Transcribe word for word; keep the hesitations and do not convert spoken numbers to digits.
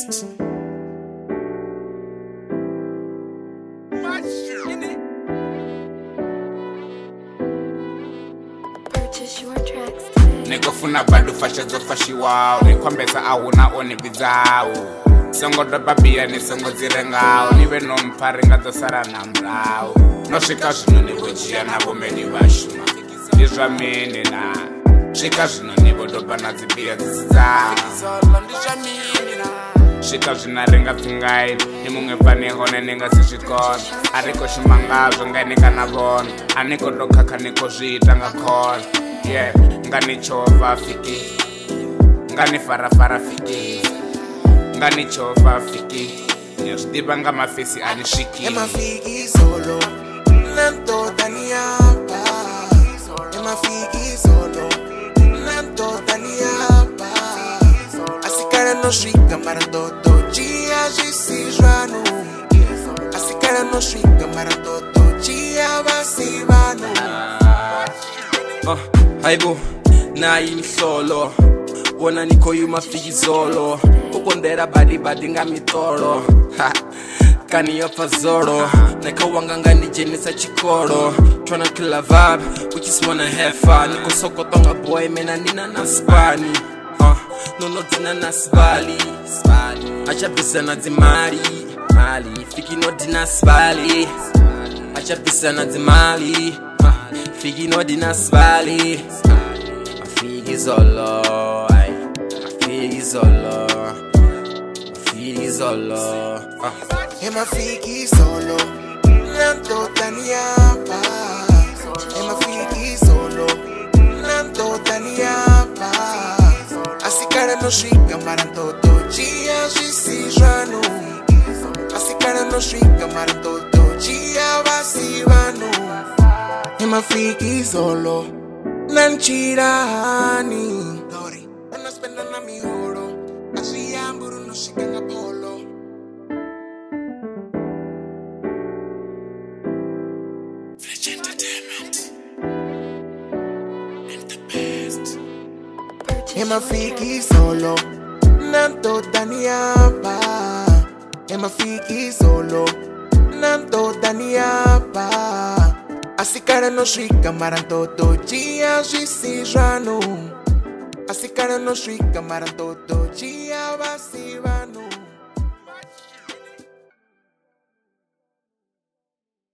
best. Purchase your tracks today. Nekofuna badu fasha zo fashiwao Nekwambeza ahuna oni bizao Songo doba bia ni songo zirengao Niwe no mparinga zo sara na mrao No shika zino niwe jia na bomeni washuma Nizwa mini na Shika zino niwe doba na zibia zizao Shika zina ringa tungai Ni munge pani hone ninga sishikon Ariko shimangazo ngai nika na bon Aniko doka kaniko zita nga kon Yeah, ngani chova fiki Ngani fara fara fiki Ngani chova fiki Nyosdiba nga mafisi anishiki Ema fiki solo Nanto taniapa Ema fiki solo Nanto taniapa Asikara no shika marandoto Chia jisi jwanu Asikara no shika marandoto Chia basi vanu Uh, haibu, na ini solo Wona niko yuma figi solo Ukondera badi badi nga mitoro Ha, kani yopa zoro Neka wanga nga ni jenisa chikoro Tryna kill a vibe, we just wanna have fun Niko soko tonga boy, mena nina na spani uh, No no dina na spali Acha bisa na zimari Mali, fiki no dina spali Acha bisa na zimali Figi no dina spali A figi solo ay A figi solo A figi solo Ema fiki solo Nanto taniapa Ema fiki solo Nanto taniapa Asikara no shika marantoto Chia jisi jwanu Asikara no shika marantoto Chia basi vanu Ema fiki solo Nanchirani Dori Ana spenda na mi oro Asi amburu no shika nga polo Fletch Entertainment And the best. Ema fiki solo Nanto taniapa Ema fiki solo Nanto taniapa Asikara no shika marantoto Chia jisi jwanu Asikara no shika marantoto Chia basi vanu